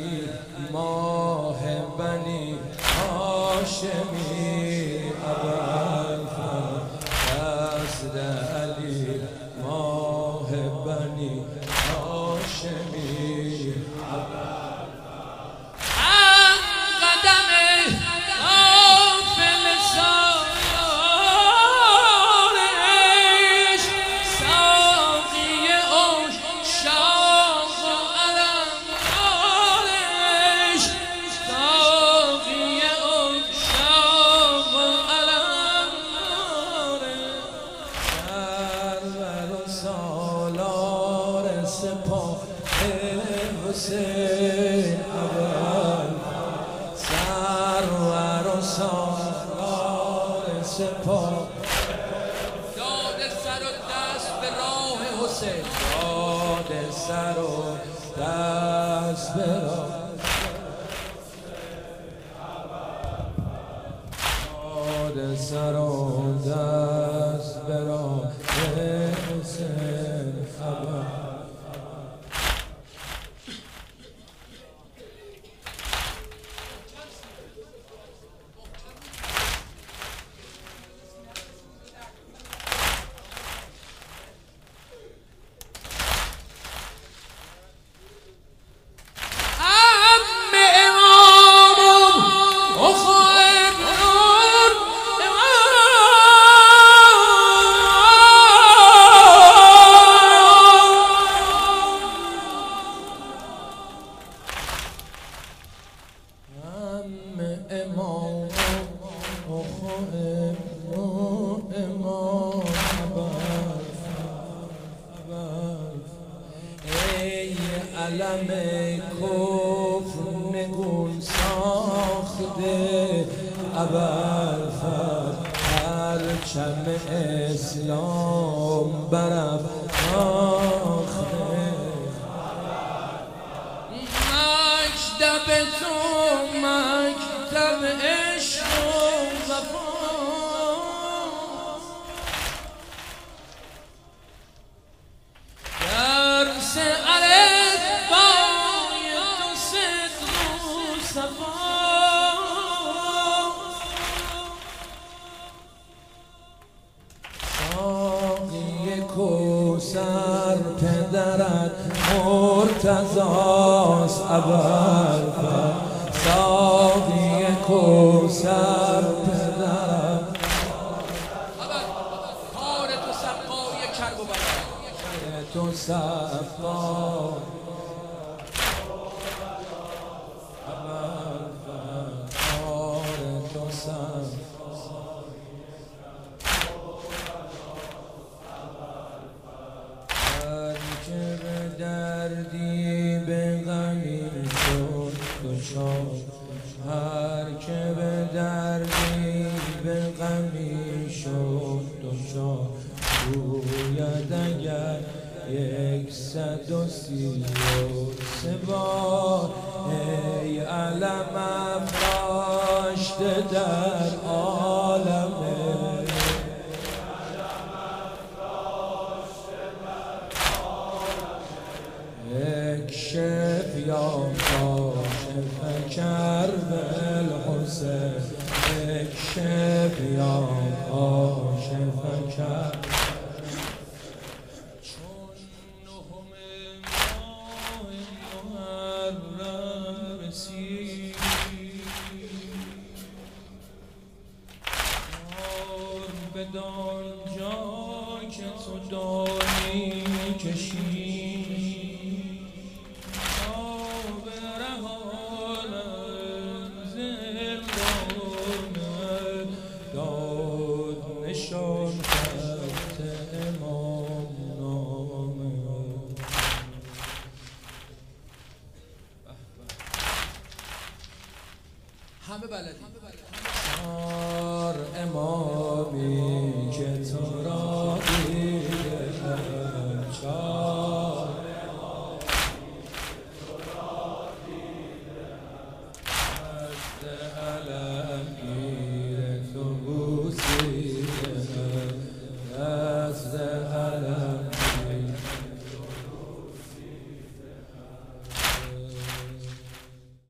علی ماه بنی هاشمی ابوالفضل قصد علی ماه بنی هاشمی حسین ابوالفضل سرور و سالار سپاه داد سر و دست به راه حسین داد سر و دست به راه داد سر و دست به راه حسین ابوالفضل علم کفر نگون ساخته ابوالفضل پرچم اسلام برافراخته مکتب تو مکتب عشق و وفا درس ساقی کوثر پدرت مرتضاست ابوالفضل ساقی کوثر پدرت کار تو سقای کرب و بلا تو سقا دردی به غمی شد دچار هر که به دردی به غمی شد دچار گوید اگر 133 بار ای علم افراشته در عالم اکشف یا کاشف کرب الحسین اکشف یا کاشف کرب چون نهم ماه محرم رسید بدان جا که تو دانی کشید نشان خط امام نامه همه بلدی امامی